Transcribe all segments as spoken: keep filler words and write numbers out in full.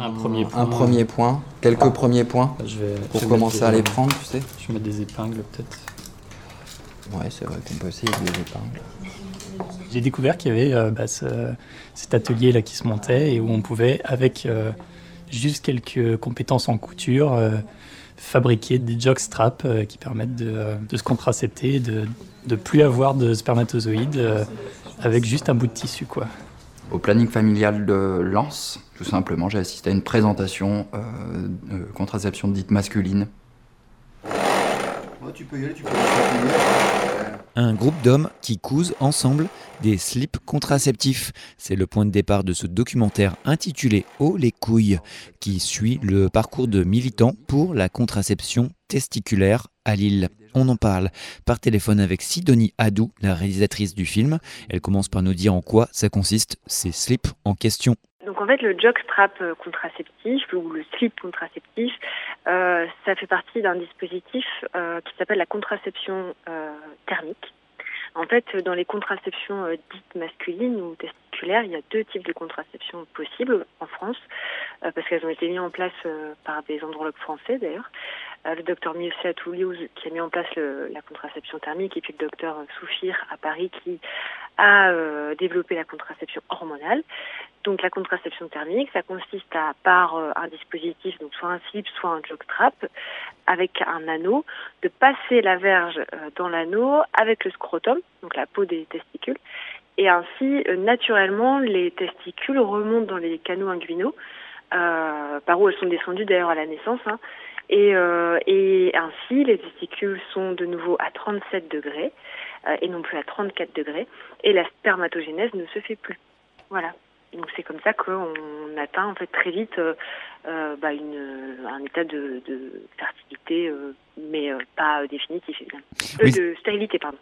un premier point. Un premier point, quelques premiers points Je vais, pour je vais commencer des, à les prendre, tu sais. Je vais mettre des épingles peut-être. Ouais, c'est vrai qu'on peut essayer avec des épingles. J'ai découvert qu'il y avait euh, bah, ce, cet atelier-là qui se montait et où on pouvait, avec euh, juste quelques compétences en couture, euh, fabriquer des jockstraps euh, qui permettent de, euh, de se contracepter, de ne plus avoir de spermatozoïdes euh, avec juste un bout de tissu, quoi. Au planning familial de Lens, tout simplement, j'ai assisté à une présentation euh, de contraception dite masculine. Oh, tu peux y aller, tu peux y aller. Un groupe d'hommes qui cousent ensemble des slips contraceptifs. C'est le point de départ de ce documentaire intitulé « Oh les couilles » qui suit le parcours de militants pour la contraception testiculaire à Lille. On en parle par téléphone avec Sidonie Hadou, la réalisatrice du film. Elle commence par nous dire en quoi ça consiste, ces slips en question. Donc en fait, le jockstrap contraceptif ou le slip contraceptif, euh, ça fait partie d'un dispositif euh, qui s'appelle la contraception euh, thermique. En fait, dans les contraceptions euh, dites masculines ou testiculaires, il y a deux types de contraception possibles en France, euh, parce qu'elles ont été mises en place euh, par des andrologues français d'ailleurs. Euh, le docteur Mieuxet à Toulouse qui a mis en place le, la contraception thermique, et puis le docteur Soufir à Paris qui a euh, développé la contraception hormonale. Donc la contraception thermique, ça consiste à, par euh, un dispositif, donc soit un slip, soit un jockstrap, avec un anneau, de passer la verge euh, dans l'anneau avec le scrotum, donc la peau des testicules, et ainsi, euh, naturellement, les testicules remontent dans les canaux inguinaux, euh, par où elles sont descendues d'ailleurs à la naissance, hein, et, euh, et ainsi, les testicules sont de nouveau à trente-sept degrés, euh, et non plus à trente-quatre degrés, et la spermatogénèse ne se fait plus. Voilà. Donc c'est comme ça qu'on atteint en fait très vite euh, euh, bah une, un état de, de fertilité, euh, mais euh, pas euh, définitif évidemment. Euh, Oui. De stérilité, pardon.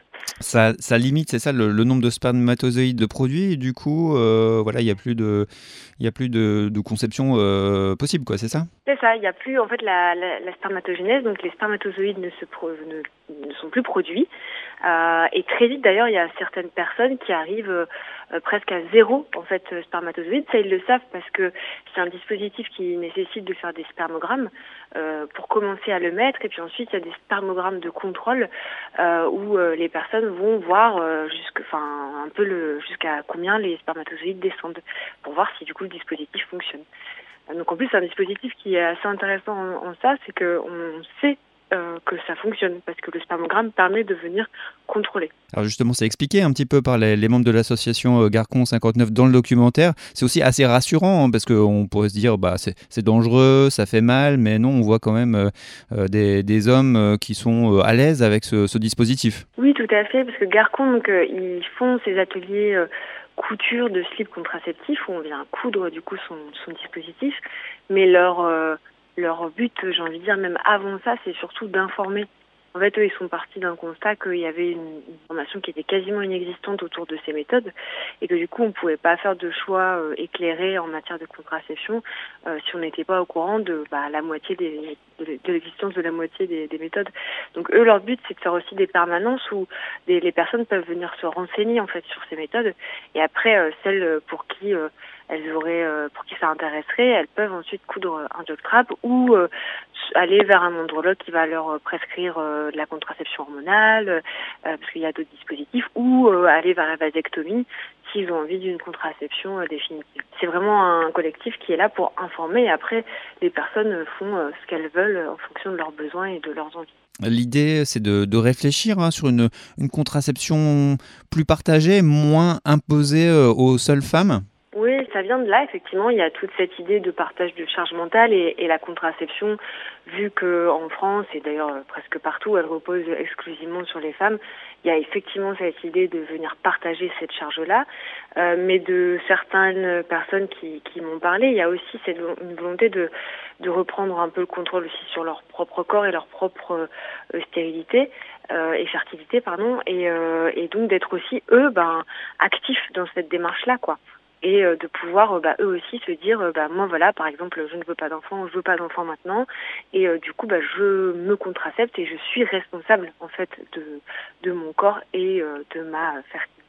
Ça, ça limite, c'est ça, le, le nombre de spermatozoïdes de produits, et du coup, euh, voilà, il n'y a plus de, il y a plus de, de conception euh, possible, quoi, c'est ça ? C'est ça, il n'y a plus en fait la, la, la spermatogénèse, donc les spermatozoïdes ne, se pro, ne, ne sont plus produits. Euh, et très vite d'ailleurs, il y a certaines personnes qui arrivent euh, presque à zéro en fait spermatozoïdes. Ça, ils le savent parce que c'est un dispositif qui nécessite de faire des spermogrammes euh, pour commencer à le mettre. Et puis ensuite, il y a des spermogrammes de contrôle euh, où euh, les personnes vont voir euh, jusque, enfin, un peu le, jusqu'à combien les spermatozoïdes descendent pour voir si du coup le dispositif fonctionne. Donc en plus, c'est un dispositif qui est assez intéressant en, en ça, c'est qu'on sait euh, que ça fonctionne, parce que le spermogramme permet de venir contrôler. Alors justement, c'est expliqué un petit peu par les, les membres de l'association euh, Garcon cinquante-neuf dans le documentaire. C'est aussi assez rassurant, hein, parce qu'on pourrait se dire bah c'est, c'est dangereux, ça fait mal, mais non, on voit quand même euh, euh, des, des hommes euh, qui sont euh, à l'aise avec ce, ce dispositif. Oui, tout à fait, parce que Garcon, donc, euh, ils font ces ateliers euh, couture de slip contraceptif où on vient coudre du coup son, son dispositif, mais leur euh, leur but, j'ai envie de dire même avant ça, c'est surtout d'informer. En fait, eux, ils sont partis d'un constat qu'il y avait une, une formation qui était quasiment inexistante autour de ces méthodes et que du coup, on ne pouvait pas faire de choix euh, éclairés en matière de contraception euh, si on n'était pas au courant de bah, la moitié des, de, de l'existence de la moitié des, des méthodes. Donc eux, leur but, c'est de faire aussi des permanences où des, les personnes peuvent venir se renseigner en fait sur ces méthodes et après, euh, celles pour qui euh, elles auraient, euh, pour qui ça intéresserait, elles peuvent ensuite coudre un jockstrap ou euh, aller vers un andrologue qui va leur prescrire euh, de la contraception hormonale, euh, parce qu'il y a d'autres dispositifs, ou euh, aller vers la vasectomie s'ils ont envie d'une contraception euh, définitive. C'est vraiment un collectif qui est là pour informer et après les personnes font euh, ce qu'elles veulent en fonction de leurs besoins et de leurs envies. L'idée, c'est de, de réfléchir hein, sur une, une contraception plus partagée, moins imposée euh, aux seules femmes. Oui, ça vient de là, effectivement. Il y a toute cette idée de partage de charge mentale et, et la contraception, vu qu'en France, et d'ailleurs presque partout, elle repose exclusivement sur les femmes, il y a effectivement cette idée de venir partager cette charge-là. Euh, mais de certaines personnes qui, qui m'ont parlé, il y a aussi cette, une volonté de, de reprendre un peu le contrôle aussi sur leur propre corps et leur propre euh, stérilité. Euh, et fertilité, pardon, et, euh, et donc d'être aussi, eux, ben, actifs dans cette démarche-là, quoi. Et euh, de pouvoir, euh, bah, eux aussi, se dire, euh, bah, moi, voilà, par exemple, je ne veux pas d'enfant, je veux pas d'enfant maintenant, et euh, du coup, bah, je me contracepte et je suis responsable, en fait, de, de mon corps et euh, de ma fertilité.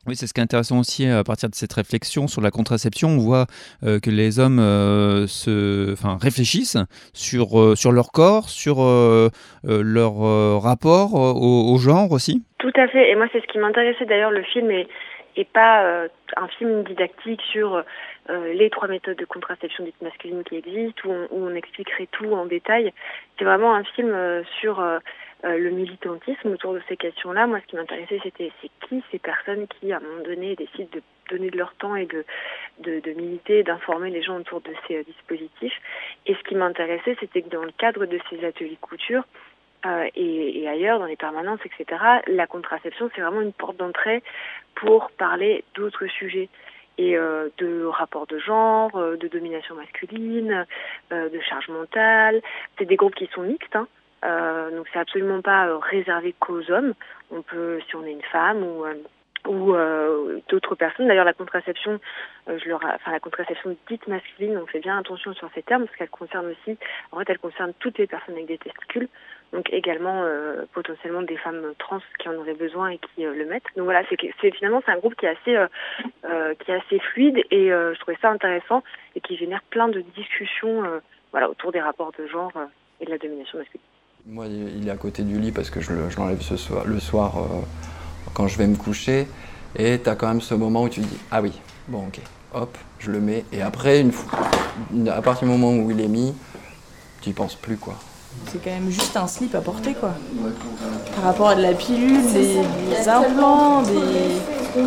Oui, c'est ce qui est intéressant aussi à partir de cette réflexion sur la contraception. On voit euh, que les hommes euh, se, enfin, réfléchissent sur, euh, sur leur corps, sur euh, euh, leur euh, rapport euh, au, au genre aussi. Tout à fait. Et moi, c'est ce qui m'intéressait d'ailleurs. Le film est, est pas euh, un film didactique sur euh, les trois méthodes de contraception dites masculines qui existent, où on, où on expliquerait tout en détail. C'est vraiment un film euh, sur euh, euh, le militantisme autour de ces questions-là. Moi, ce qui m'intéressait, c'était c'est qui ces personnes qui, à un moment donné, décident de donner de leur temps et de, de, de militer, d'informer les gens autour de ces euh, dispositifs. Et ce qui m'intéressait, c'était que dans le cadre de ces ateliers couture, Euh, et, et ailleurs, dans les permanences, et cetera, la contraception, c'est vraiment une porte d'entrée pour parler d'autres sujets et euh, de rapport de genre, euh, de domination masculine, euh, de charge mentale. C'est des groupes qui sont mixtes, hein, euh, donc c'est absolument pas euh, réservé qu'aux hommes. On peut, si on est une femme ou euh, ou euh, d'autres personnes. D'ailleurs, la contraception, euh, je leur, enfin la contraception dite masculine, on fait bien attention sur ces termes parce qu'elle concerne aussi, en fait, elle concerne toutes les personnes avec des testicules, donc également euh, potentiellement des femmes trans qui en auraient besoin et qui euh, le mettent. Donc voilà, c'est, c'est finalement c'est un groupe qui est assez, euh, euh, qui est assez fluide et euh, je trouvais ça intéressant et qui génère plein de discussions, euh, voilà, autour des rapports de genre euh, et de la domination masculine. Moi, il est à côté du lit parce que je, le, je l'enlève ce soir, le soir. Euh... quand je vais me coucher, et tu as quand même ce moment où tu te dis « Ah oui, bon ok, hop, je le mets ». Et après, une fois, à partir du moment où il est mis, tu n'y penses plus, quoi. C'est quand même juste un slip à porter, quoi. Par rapport à de la pilule, des, des implants, des...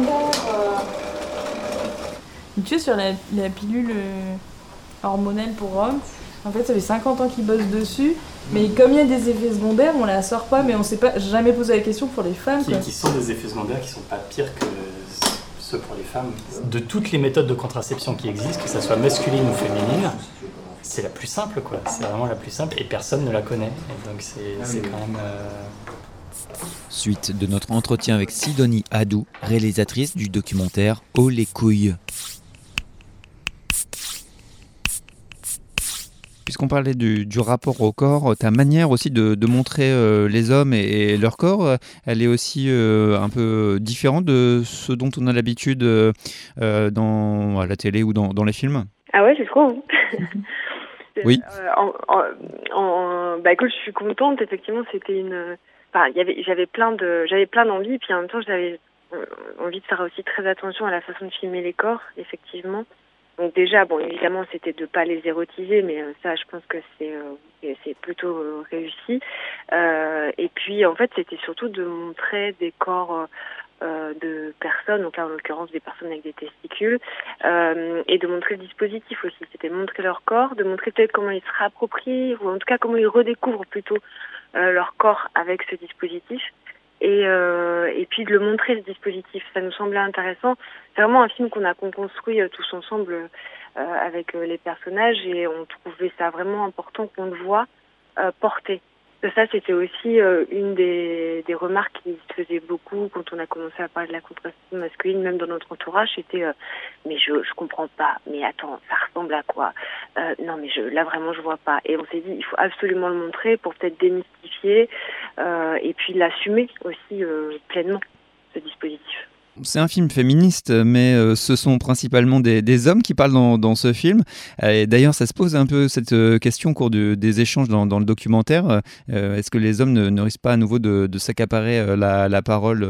Tu sais, sur la, la pilule hormonale pour hommes, en fait, ça fait cinquante ans qu'ils bossent dessus, mais comme il y a des effets secondaires, on la sort pas, mais on s'est pas jamais posé la question pour les femmes. Qui, qui sont des effets secondaires qui sont pas pires que ceux pour les femmes. De toutes les méthodes de contraception qui existent, que ça soit masculine ou féminine, c'est la plus simple, quoi. C'est vraiment la plus simple et personne ne la connaît. Et donc c'est, c'est quand même... Euh... Suite de notre entretien avec Sidonie Hadou, réalisatrice du documentaire Oh les couilles. Puisqu'on parlait du, du rapport au corps, ta manière aussi de, de montrer euh, les hommes et, et leur corps, elle est aussi euh, un peu différente de ce dont on a l'habitude euh, dans à la télé ou dans, dans les films. Ah ouais, c'est trop. Oui. Euh, en, en, en, bah écoute, je suis contente. Effectivement, c'était une. Enfin, il y avait, j'avais plein de, j'avais plein d'envie, puis en même temps, j'avais envie de faire aussi très attention à la façon de filmer les corps, effectivement. Donc déjà, bon, évidemment, c'était de pas les érotiser, mais euh, ça, je pense que c'est euh, c'est plutôt euh, réussi. Euh, et puis, en fait, c'était surtout de montrer des corps euh, de personnes, donc là, en l'occurrence, des personnes avec des testicules, euh, et de montrer le dispositif aussi. C'était montrer leur corps, de montrer peut-être comment ils se réapproprient, ou en tout cas comment ils redécouvrent plutôt euh, leur corps avec ce dispositif. Et, euh, et puis de le montrer, ce dispositif. Ça nous semblait intéressant. C'est vraiment un film qu'on a qu'on construit euh, tous ensemble euh, avec euh, les personnages et on trouvait ça vraiment important qu'on le voit euh, porter. Et ça, c'était aussi euh, une des, des remarques qui se faisaient beaucoup quand on a commencé à parler de la contraception masculine, même dans notre entourage, c'était euh, mais je je comprends pas, mais attends, ça ressemble à quoi euh, Non, mais je là vraiment je vois pas. Et on s'est dit, il faut absolument le montrer pour peut-être démystifier euh, et puis l'assumer aussi euh, pleinement, ce dispositif. C'est un film féministe, mais euh, ce sont principalement des, des hommes qui parlent dans, dans ce film. Et d'ailleurs, ça se pose un peu cette euh, question au cours de, des échanges dans, dans le documentaire. Euh, est-ce que les hommes ne, ne risquent pas à nouveau de, de s'accaparer euh, la, la parole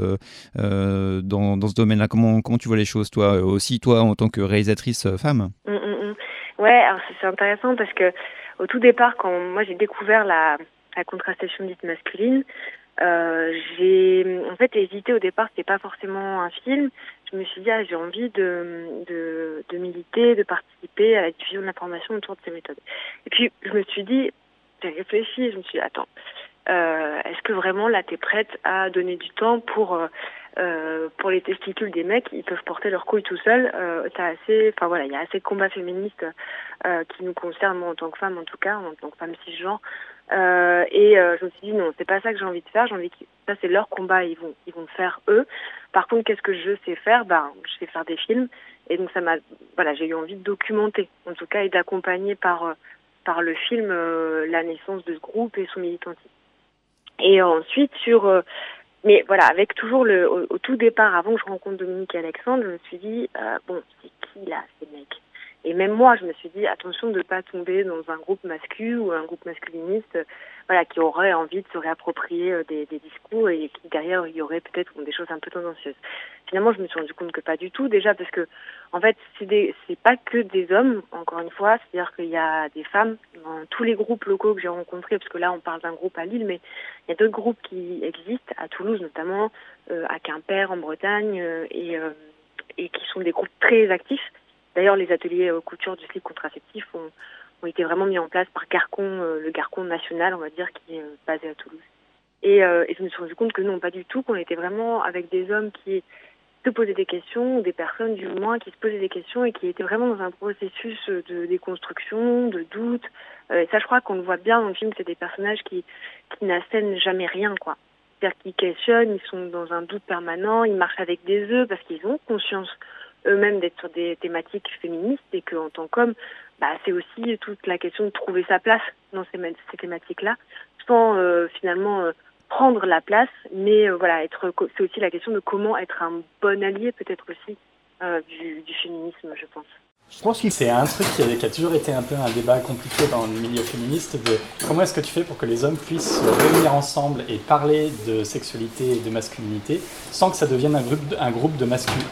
euh, dans, dans ce domaine-là ? Comment, comment tu vois les choses, toi aussi, toi, en tant que réalisatrice euh, femme ? Mmh, mmh. Ouais, alors c'est, c'est intéressant parce que au tout départ, quand moi j'ai découvert la, la contraception dite masculine, Euh, j'ai en fait hésité au départ, c'était pas forcément un film. Je me suis dit ah, j'ai envie de, de de militer, de participer à la diffusion de l'information autour de ces méthodes. Et puis je me suis dit, j'ai réfléchi, je me suis dit attends, euh, est-ce que vraiment là t'es prête à donner du temps pour euh, pour les testicules des mecs, ils peuvent porter leurs couilles tout seuls. Euh, t'as assez, enfin voilà, il y a assez de combats féministes euh, qui nous concernent, moi en tant que femme en tout cas, en tant que femme cisgenre. Euh, et euh, je me suis dit non, c'est pas ça que j'ai envie de faire. J'ai envie que ça c'est leur combat, ils vont ils vont faire eux. Par contre, qu'est-ce que je sais faire ? Ben, je sais faire des films. Et donc ça m'a, voilà, j'ai eu envie de documenter, en tout cas, et d'accompagner par par le film euh, la naissance de ce groupe et son militantisme. Et ensuite sur euh, Mais voilà, avec toujours le, au, au tout départ, avant que je rencontre Dominique et Alexandre, je me suis dit, euh, bon, c'est qui là, ces mecs? Et même moi, je me suis dit, attention de ne pas tomber dans un groupe masculin ou un groupe masculiniste, euh, voilà, qui aurait envie de se réapproprier euh, des, des discours et qui derrière, il y aurait peut-être des choses un peu tendancieuses. Finalement, je me suis rendu compte que pas du tout, déjà parce que, en fait, c'est, des, c'est pas que des hommes, encore une fois, c'est-à-dire qu'il y a des femmes dans tous les groupes locaux que j'ai rencontrés, parce que là, on parle d'un groupe à Lille, mais il y a d'autres groupes qui existent, à Toulouse notamment, euh, à Quimper, en Bretagne, euh, et, euh, et qui sont des groupes très actifs. D'ailleurs, les ateliers euh, couture du slip contraceptif ont, ont été vraiment mis en place par Garcon, euh, le Garcon national, on va dire, qui est euh, basé à Toulouse. Et, euh, et je me suis rendu compte que non, pas du tout, qu'on était vraiment avec des hommes qui se posaient des questions, ou des personnes du moins qui se posaient des questions et qui étaient vraiment dans un processus de déconstruction, de doute. Euh, et ça, je crois qu'on le voit bien dans le film, c'est des personnages qui, qui n'assènent jamais rien, quoi. C'est-à-dire qu'ils questionnent, ils sont dans un doute permanent, ils marchent avec des œufs parce qu'ils ont conscience eux-mêmes d'être sur des thématiques féministes et qu'en tant qu'homme, bah, c'est aussi toute la question de trouver sa place dans ces, ces thématiques-là, sans euh, finalement euh, prendre la place, mais euh, voilà, être, c'est aussi la question de comment être un bon allié peut-être aussi euh, du, du féminisme, je pense. Je pense que c'est un truc qui a, qui a toujours été un peu un débat compliqué dans le milieu féministe, de comment est-ce que tu fais pour que les hommes puissent se réunir ensemble et parler de sexualité et de masculinité sans que ça devienne un groupe de, un groupe de masculins.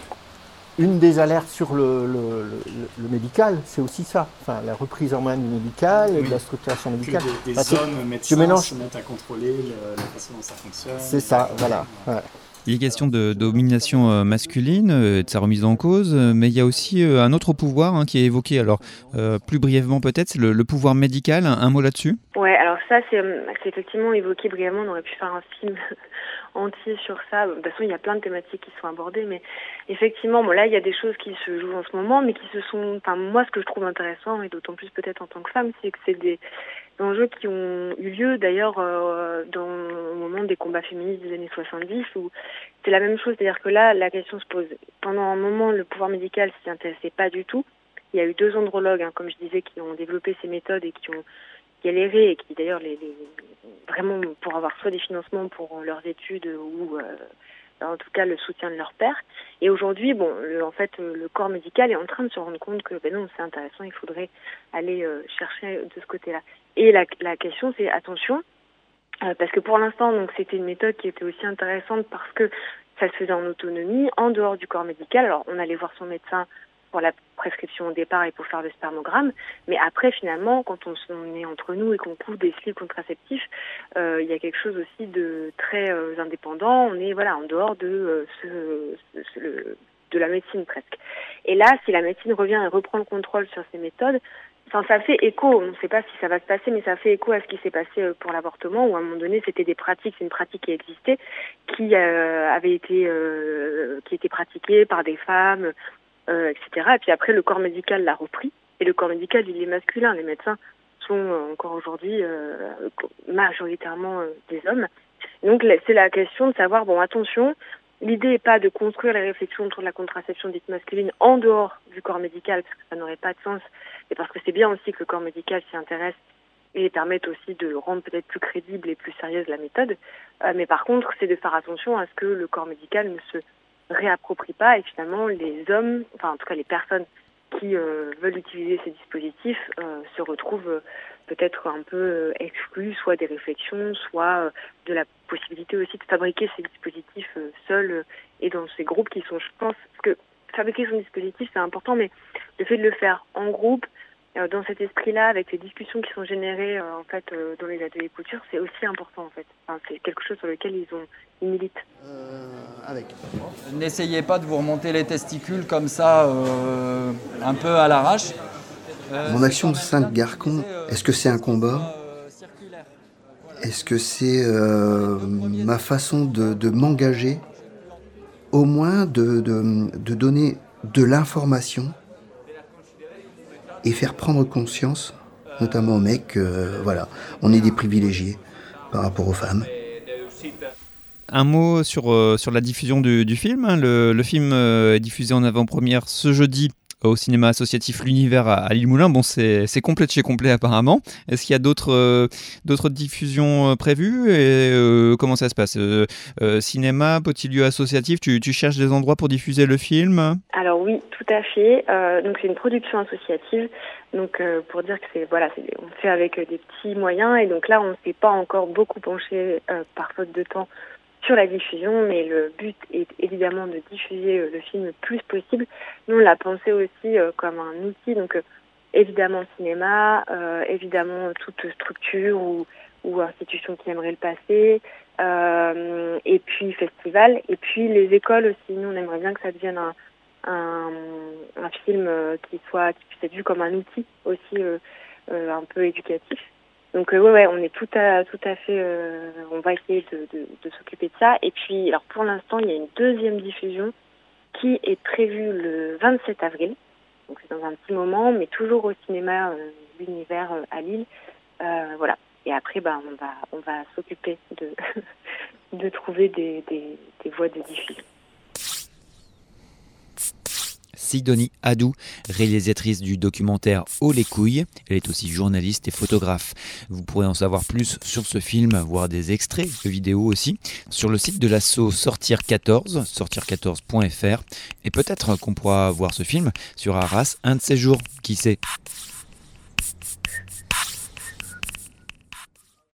Une des alertes sur le, le, le, le médical, c'est aussi ça, enfin, la reprise en main du médical, oui. de la structuration médicale. Que des, des enfin, hommes médecins mélange... se mettent à contrôler le, la façon dont ça fonctionne. C'est ça, voilà. Ouais. Il est question de, de domination masculine, de sa remise en cause, mais il y a aussi un autre pouvoir hein, qui est évoqué. Alors, euh, plus brièvement peut-être, c'est le, le pouvoir médical. Un, un mot là-dessus ? Ouais, alors ça, c'est, c'est effectivement évoqué brièvement. On aurait pu faire un film entier sur ça. De toute façon, il y a plein de thématiques qui sont abordées, mais effectivement, bon, là, il y a des choses qui se jouent en ce moment, mais qui se sont... Enfin, moi, ce que je trouve intéressant, et d'autant plus peut-être en tant que femme, c'est que c'est des enjeux qui ont eu lieu, d'ailleurs, euh, dans, au moment des combats féministes des années soixante-dix, où c'est la même chose, c'est-à-dire que là, la question se pose. Pendant un moment, le pouvoir médical s'y intéressait pas du tout. Il y a eu deux andrologues, hein, comme je disais, qui ont développé ces méthodes et qui ont galéré, et qui, d'ailleurs, les, les, vraiment, pour avoir soit des financements pour leurs études ou... Euh, en tout cas le soutien de leur père. Et aujourd'hui, bon, le, en fait, le corps médical est en train de se rendre compte que ben non, c'est intéressant, il faudrait aller euh, chercher de ce côté-là. Et la, la question, c'est attention, euh, parce que pour l'instant, donc c'était une méthode qui était aussi intéressante parce que ça se faisait en autonomie, en dehors du corps médical. Alors, on allait voir son médecin pour la prescription au départ et pour faire le spermogramme, mais après finalement quand on, on est entre nous et qu'on coud des slips contraceptifs, euh, il y a quelque chose aussi de très euh, indépendant, on est voilà en dehors de euh, ce, ce, le, de la médecine presque. Et là, si la médecine revient et reprend le contrôle sur ces méthodes, enfin, ça fait écho, on ne sait pas si ça va se passer, mais ça fait écho à ce qui s'est passé pour l'avortement, où à un moment donné, c'était des pratiques, c'est une pratique qui existait, qui euh, avait été, euh, qui était pratiquée par des femmes, Euh, et cetera. Et puis après, le corps médical l'a repris. Et le corps médical, il est masculin. Les médecins sont euh, encore aujourd'hui euh, majoritairement euh, des hommes. Et donc, c'est la question de savoir, bon, attention, l'idée n'est pas de construire les réflexions autour de la contraception dite masculine en dehors du corps médical, parce que ça n'aurait pas de sens. Et parce que c'est bien aussi que le corps médical s'y intéresse et permette aussi de rendre peut-être plus crédible et plus sérieuse la méthode. Euh, mais par contre, c'est de faire attention à ce que le corps médical ne se réapproprient pas et finalement les hommes, enfin en tout cas les personnes qui euh, veulent utiliser ces dispositifs euh, se retrouvent euh, peut-être un peu euh, exclus, soit des réflexions, soit euh, de la possibilité aussi de fabriquer ces dispositifs euh, seuls euh, et dans ces groupes qui sont, je pense, parce que fabriquer son dispositif c'est important, mais le fait de le faire en groupe, euh, dans cet esprit-là, avec les discussions qui sont générées euh, en fait euh, dans les ateliers couture, c'est aussi important en fait. Enfin, c'est quelque chose sur lequel ils ont ils militent. Euh, avec. N'essayez pas de vous remonter les testicules comme ça, euh, un peu à l'arrache. Euh, Mon action de Sainte Garcon, est-ce que c'est un combat ? Est-ce que c'est euh, ma façon de, de m'engager, au moins de, de, de donner de l'information et faire prendre conscience, notamment aux mecs, que euh, voilà, on est des privilégiés par rapport aux femmes. Un mot sur, euh, sur la diffusion du, du film. Le, le film euh, est diffusé en avant-première ce jeudi au cinéma associatif L'Univers à, à Lille-Moulin. Bon, c'est, c'est complet de chez complet apparemment. Est-ce qu'il y a d'autres, euh, d'autres diffusions prévues et euh, comment ça se passe euh, euh, Cinéma, petit lieu associatif, tu, tu cherches des endroits pour diffuser le film ? Alors oui, tout à fait. Euh, donc c'est une production associative. Donc euh, pour dire que c'est voilà, c'est, on fait avec euh, des petits moyens et donc là on ne s'est pas encore beaucoup penché euh, par faute de temps sur la diffusion, mais le but est évidemment de diffuser euh, le film le plus possible. Nous on l'a pensé aussi euh, comme un outil, donc euh, évidemment cinéma, euh, évidemment toute structure ou, ou institution qui aimerait le passer, euh, et puis festival, et puis les écoles aussi. Nous on aimerait bien que ça devienne un Un, un film euh, qui soit qui puisse être vu comme un outil aussi euh, euh, un peu éducatif. Donc euh, ouais ouais, on est tout à tout à fait euh, on va essayer de, de, de s'occuper de ça. Et puis alors pour l'instant il y a une deuxième diffusion qui est prévue le vingt-sept avril. Donc c'est dans un petit moment, mais toujours au cinéma euh, L'Univers euh, à Lille. Euh, voilà. Et après bah on va on va s'occuper de de trouver des des, des voies de diffusion. Sidonie Hadou, réalisatrice du documentaire Oh les couilles. Elle est aussi journaliste et photographe. Vous pourrez en savoir plus sur ce film, voir des extraits de vidéos aussi, sur le site de l'asso Sortir quatorze, sortir quatorze point f r. Et peut-être qu'on pourra voir ce film sur Arras un de ces jours, qui sait.